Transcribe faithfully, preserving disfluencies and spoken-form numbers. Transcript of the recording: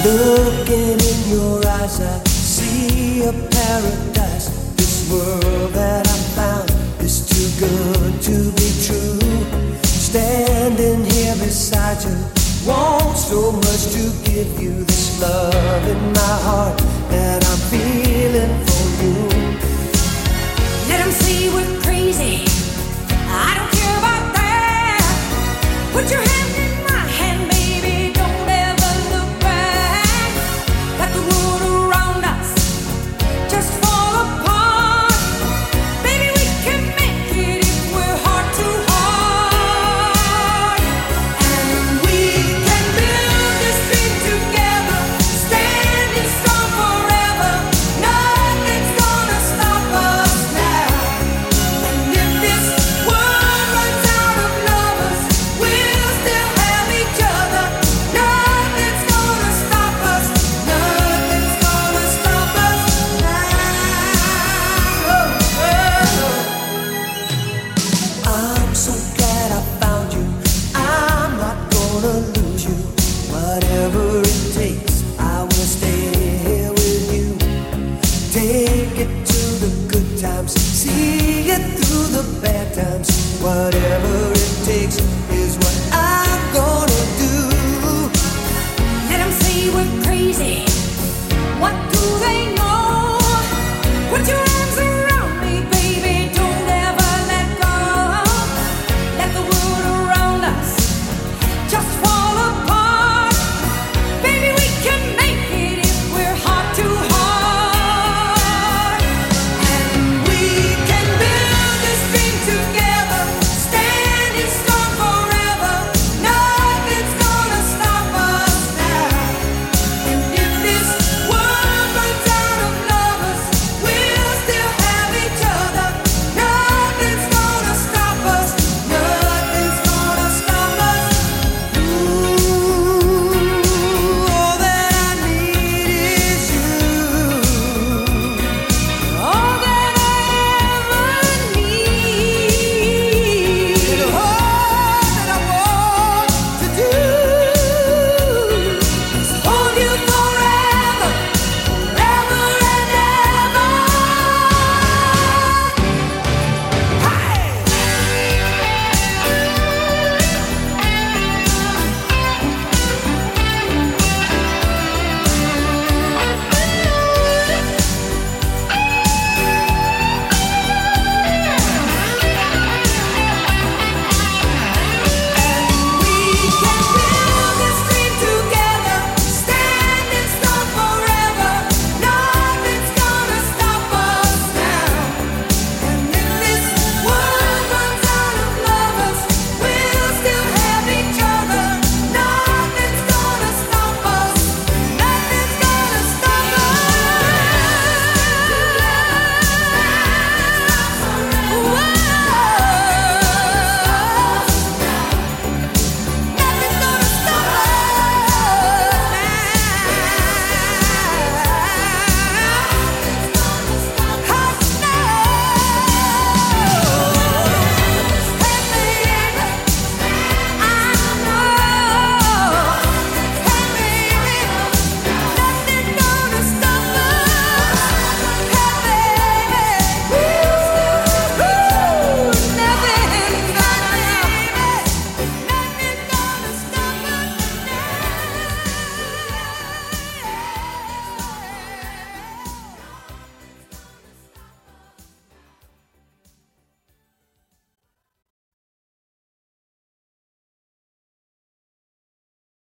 Looking in your eyes, I see a paradise. This world that I found is too good to be true. Standing here beside you, want so much to give you this love in my heart that I'm feeling for you. Let them say we're crazy, I don't care about that. Put your hand in my hand, baby, don't ever look back. Let the world around us just fall apart. Baby, we can make it if we're heart to heart. And we can build this dream together, standing strong forever. Nothing's gonna stop us now. And if this world runs out of lovers, we'll still have each other. Nothing's gonna stop us. Nothing's gonna stop us now. Oh, oh. I'm so glad I found you. I'm not gonna lose you. Whatever it takes, I will stay here with you. Take it to the good times, see it through the bad times. Whatever